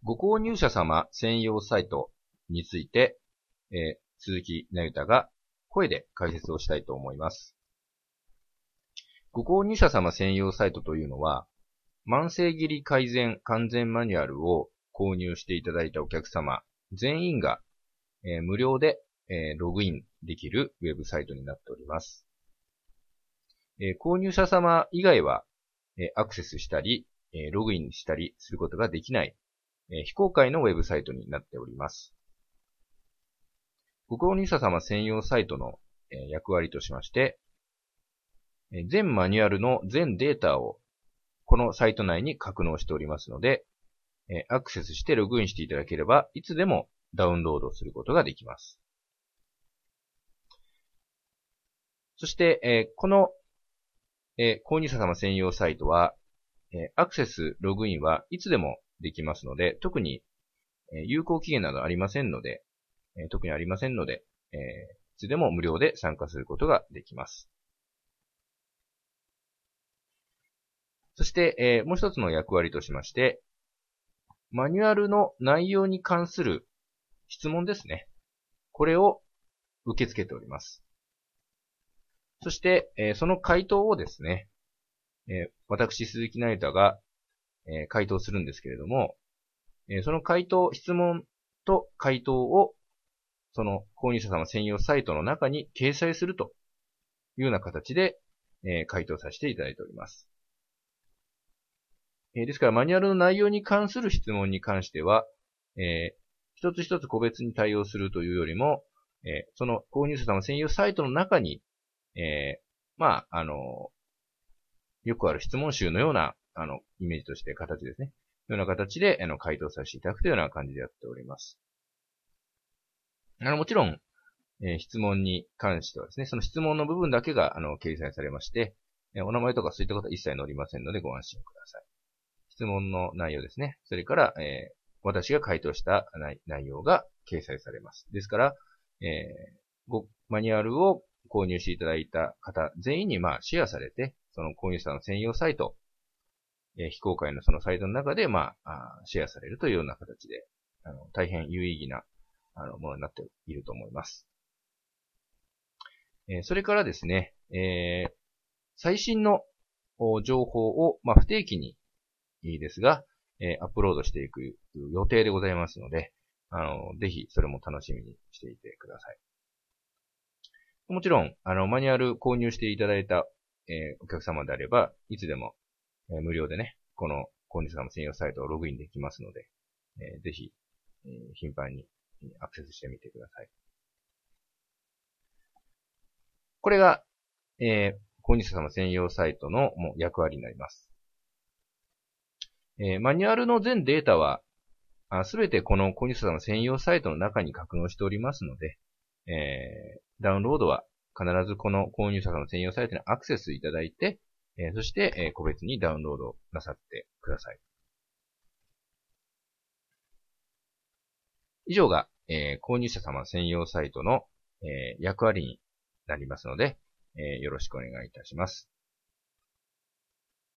ご購入者様専用サイトについて、鈴木なゆたが声で解説をしたいと思います。ご購入者様専用サイトというのは、慢性切り改善完全マニュアルを購入していただいたお客様全員が、無料で、ログインできるウェブサイトになっております。購入者様以外は、アクセスしたり、ログインしたりすることができない、非公開のウェブサイトになっております。ご購入者様専用サイトの、役割としまして、全マニュアルの全データをこのサイト内に格納しておりますので、アクセスしてログインしていただければ、いつでもダウンロードすることができます。そして、この、購入者様専用サイトは、アクセス、ログインはいつでもできますので、特に、有効期限などありませんので、いつでも無料で参加することができます。そして、もう一つの役割としまして、マニュアルの内容に関する質問ですね。これを受け付けております。そして、その回答をですね、私、鈴木なゆたが、回答するんですけれども、その質問と回答を、その購入者様専用サイトの中に掲載するというような形で、回答させていただいております。ですから、マニュアルの内容に関する質問に関しては、一つ一つ個別に対応するというよりも、その購入者様専用サイトの中に、よくある質問集のような、イメージとして形ですね。ような形で、回答させていただくというような感じでやっております。もちろん、質問に関してはですね、その質問の部分だけが、掲載されまして、お名前とかそういったことは一切載りませんのでご安心ください。質問の内容ですね。それから、私が回答した内容が掲載されます。ですから、マニュアルを購入していただいた方全員にシェアされて、その購入者の専用サイト、非公開のそのサイトの中で、シェアされるというような形で、大変有意義な、ものになっていると思います。それからですね、最新の情報を、不定期にいいですが、アップロードしていく予定でございますので、ぜひそれも楽しみにしていてください。もちろん、マニュアル購入していただいた、お客様であれば、いつでも、無料でね、この購入者様専用サイトをログインできますので、ぜひ、頻繁にアクセスしてみてください。これが、購入者様専用サイトの役割になります。マニュアルの全データは、すべてこの購入者様専用サイトの中に格納しておりますので、ダウンロードは必ずこの購入者様専用サイトにアクセスいただいて、そして、個別にダウンロードなさってください。以上が、購入者様専用サイトの、役割になりますので、よろしくお願いいたします。